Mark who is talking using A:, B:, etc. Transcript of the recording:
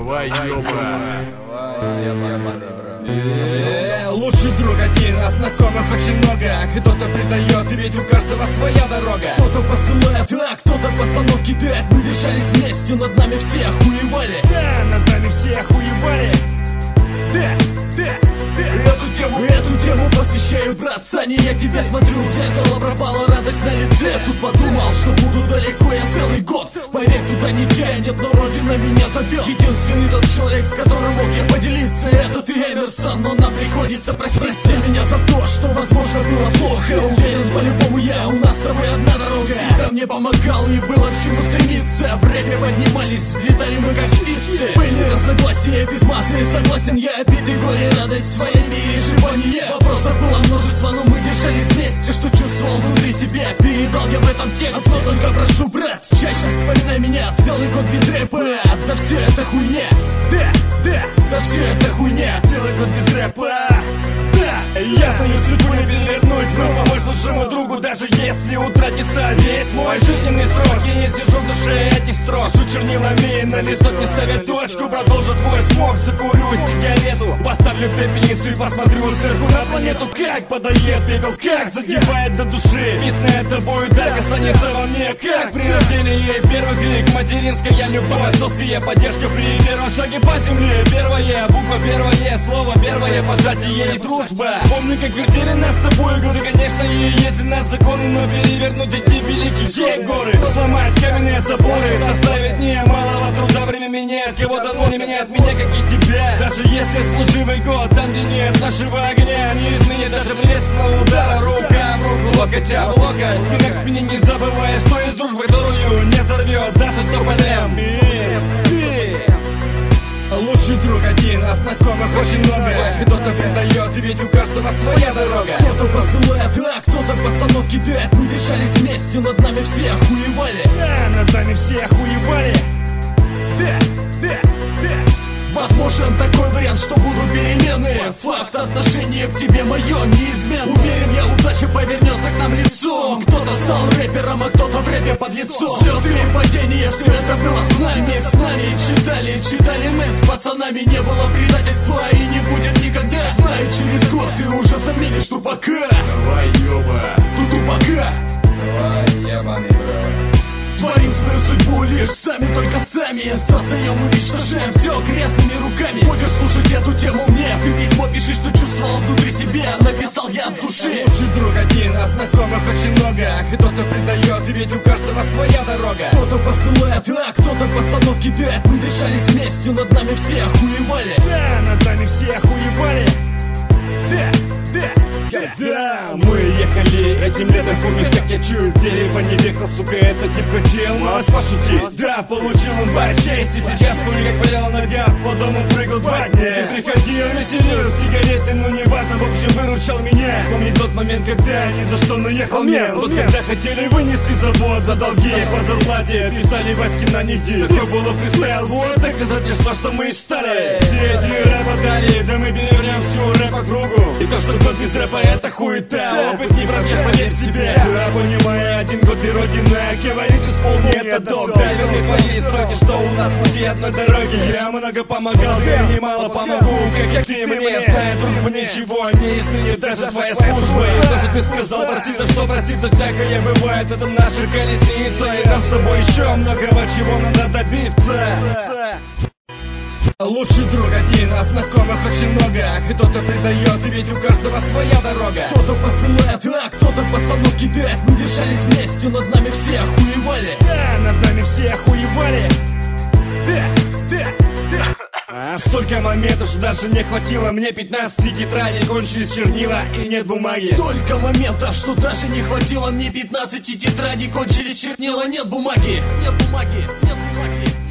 A: Давай, ёба.
B: Лучший друг один, а знакомых очень много. Кто-то предает, и ведь у каждого своя дорога. Кто-то посылает, а кто-то пацанов кидает. Мы держались вместе, над нами все охуевали.
C: Да, над нами все охуевали.
B: Эту тему посвящаю, брат Сани. Я тебе смотрю, в зеркало пропала радость на лице. Тут подумал, что буду далеко я целый год. Поверь, туда не чая нет, но родина меня зовет. Единственный тот человек, с которым мог я поделиться, это ты, Эмерсон. Но нам приходится простить меня за то, что возможно было плохо. Уверен, по-любому я, у нас с тобой одна дорога. Всегда мне помогал и было к чему стремиться. В рэпе поднимались, взлетали мы как птицы. Были разногласия, без массы, согласен я. Обиды, горе, радость, своей переживания. Вопросов было множество, но мы держались вместе. Что чувствовал внутри себя, передал я в этом тексте. Одно только прошу, брат, чаще вспоминай меня. Целый год без рэпа, да все это хуйня. Да все это хуйня.
C: Целый год без рэпа. Да, ясно, судьбу не перевернуть, но помочь лучшему другу, даже если утратится весь мой жизненный срок. Я не держу в душе этих строк, пишу чернилами на листок, не ставя точку. Продолжу твой смог, закурю сигарету, поставлю пепельницу и посмотрю сверху на планету. Как подает пепел, как задевает до души. Писанная тобою так останется во мне, как при рождении первый крик, материнская любовь, отцовская поддержка при первом шаге по земле. Первая буква, первое слово, первое пожатие и дружба. Помню, как вертели нас с тобой годы, конечно, и если нас законы, но перевернуть эти великие горы, сломать каменные заборы, составить немалого труда. Время меняет кого-то, но не меняет меня, как и тебя. Даже если служивый год, там где нет нашего огня, не изменит даже блеск удара. Рука в руку, локоть в локоть, спина к спине, не забывая, что есть дружба, которую не взорвет даже тополем.
B: Лучший друг один, а знакомых очень много. Кто-то предает, и ведь у каждого своя дорога. Кто-то посылает, а кто-то пацанов кидает. Мы держались вместе, над нами все охуевали.
C: Да, над нами все охуевали.
B: Возможен такой вариант, что будут перемены. Факт, отношение к тебе мое неизменно. Уверен я, удача повернется к нам лицом. Кто-то стал рэпером, а кто-то в рэпе под лицом. Взлеты и падения, все это было с нами. Читали мы с пацанами. Не было предательства и не будет никогда. Знаю, через год ты уже заменишь тупака.
A: Давай, ёба.
B: Тупака.
D: Давай, ебаный брат.
B: Творим свою судьбу лишь сами, только сами. Создаем, уничтожаем все грязными руками. Будешь слушать эту тему мне, ты письмо пиши, что чувствовал внутри себя. Написал я от души. Лучший друг один, а знакомых очень много. Кто-то предает, и ведь у каждого своя дорога. Кто-то посылает, а кто-то пацанов кидает. Мы дышались вместе, над нами все охуевали.
C: Да, над нами все охуевали. Да, мы ехали этим летом, помнишь, как я чую, дерево не векал, сука, этот тип хотел нас пошутить. Да, получил он бай-честь, и сейчас помню, как палял на газ, по дому прыгал 2 дня. Ты приходил, веселил, сигареты, ну не важно, в общем, выручал меня. Помни тот момент, когда ни за что наехал мент. Вот когда хотели вынести завод за долги, по зарплате писали Васьки на нигде. Все было фристайл, вот доказать лишь то, что мы и стали. Все эти рэп-баталии, да мы перевернем всю рэп-округу. И то, что год без рэпа, это хуета. Опыт не пробьешь, поверь себе. Да, понимаю, 1 год и родина, говорит, исполни это долг. Дай верны твои строки, что у нас пути одной дороги. Я много помогал, я немало помогу, как и ты мне. Зная дружбу, ничего не изменит, даже твоя служба. И даже ты сказал, прости, за что проститься, всякое бывает. Это наша колесница, и нам с тобой еще многого чего надо добиться.
B: Лучший друг один, а знакомых очень много. Кто-то предает, и ведь у каждого своя дорога. Кто-то посылает, а кто-то пацанов кидает. Мы держались вместе, над нами все охуевали.
C: Да, над нами все охуевали. Столько моментов, что даже не хватило мне 15 тетрадей, кончились чернила и нет бумаги.
B: Столько моментов, что даже не хватило мне 15 тетрадей, кончились чернила, нет бумаги. Нет бумаги, нет бумаги.